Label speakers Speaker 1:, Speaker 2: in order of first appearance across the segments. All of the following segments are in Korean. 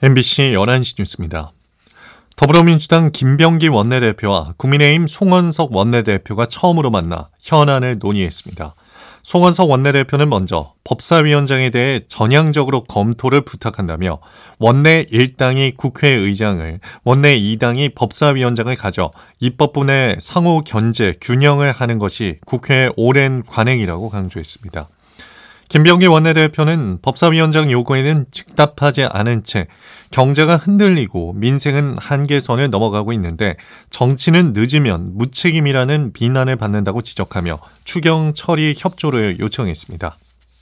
Speaker 1: MBC 11시 뉴스입니다. 더불어민주당 김병기 원내대표와 국민의힘 송원석 원내대표가 처음으로 만나 현안을 논의했습니다. 송원석 원내대표는 먼저 법사위원장에 대해 전향적으로 검토를 부탁한다며 원내 1당이 국회의장을, 원내 2당이 법사위원장을 가져 입법분의 상호 견제, 균형을 하는 것이 국회의 오랜 관행이라고 강조했습니다. 김병기 원내대표는 법사위원장 요구에는 즉답하지 않은 채 경제가 흔들리고 민생은 한계선을 넘어가고 있는데 정치는 늦으면 무책임이라는 비난을 받는다고 지적하며 추경 처리 협조를 요청했습니다.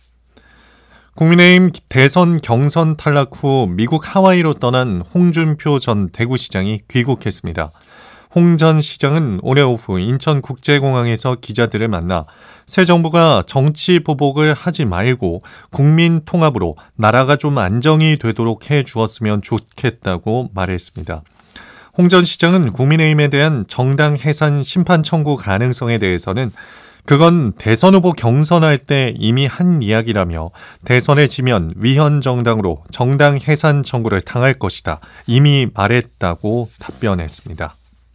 Speaker 1: 국민의힘 대선 경선 탈락 후 미국 하와이로 떠난 홍준표 전 대구시장이 귀국했습니다. 홍 전 시장은 오늘 오후 인천국제공항에서 기자들을 만나 새 정부가 정치 보복을 하지 말고 국민 통합으로 나라가 좀 안정이 되도록 해주었으면 좋겠다고 말했습니다. 홍 전 시장은 국민의힘에 대한 정당 해산 심판 청구 가능성에 대해서는 그건 대선 후보 경선할 때 이미 한 이야기라며 대선에 지면 위헌 정당으로 정당 해산 청구를 당할 것이다. 이미 말했다고 답변했습니다.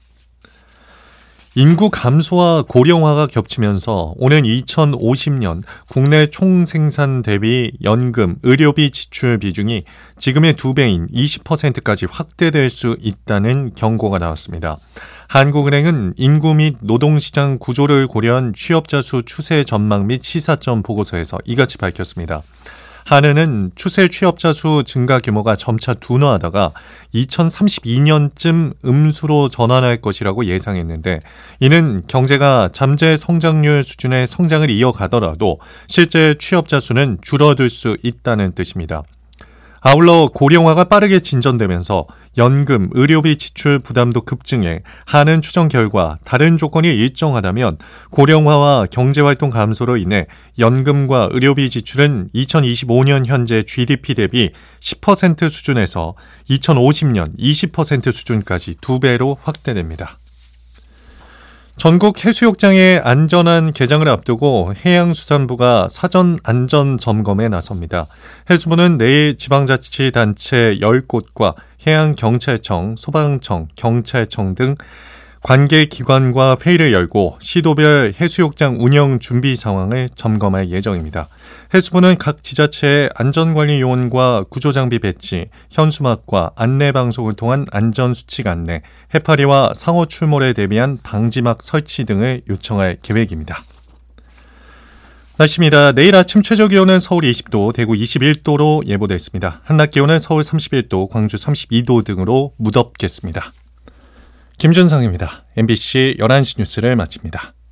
Speaker 1: 인구 감소와 고령화가 겹치면서 오는 2050년 국내 총생산 대비 연금, 의료비 지출 비중이 지금의 2배인 20%까지 확대될 수 있다는 경고가 나왔습니다. 한국은행은 인구 및 노동시장 구조를 고려한 취업자 수 추세 전망 및 시사점 보고서에서 이같이 밝혔습니다. 한은은 추세 취업자 수 증가 규모가 점차 둔화하다가 2032년쯤 음수로 전환할 것이라고 예상했는데 이는 경제가 잠재 성장률 수준의 성장을 이어가더라도 실제 취업자 수는 줄어들 수 있다는 뜻입니다. 아울러 고령화가 빠르게 진전되면서 연금, 의료비 지출 부담도 급증해 한은 추정 결과 다른 조건이 일정하다면 고령화와 경제활동 감소로 인해 연금과 의료비 지출은 2025년 현재 GDP 대비 10% 수준에서 2050년 20% 수준까지 2배로 확대됩니다. 전국 해수욕장의 안전한 개장을 앞두고 해양수산부가 사전 안전 점검에 나섭니다. 해수부는 내일 지방자치단체 10곳과 해양경찰청, 소방청, 경찰청 등 관계기관과 회의를 열고 시도별 해수욕장 운영 준비 상황을 점검할 예정입니다. 해수부는 각 지자체의 안전관리 요원과 구조장비 배치, 현수막과 안내방송을 통한 안전수칙 안내, 해파리와 상어 출몰에 대비한 방지막 설치 등을 요청할 계획입니다. 날씨입니다. 내일 아침 최저기온은 서울 20도, 대구 21도로 예보됐습니다. 한낮 기온은 서울 31도, 광주 32도 등으로 무덥겠습니다. 김준상입니다. MBC 11시 뉴스를 마칩니다.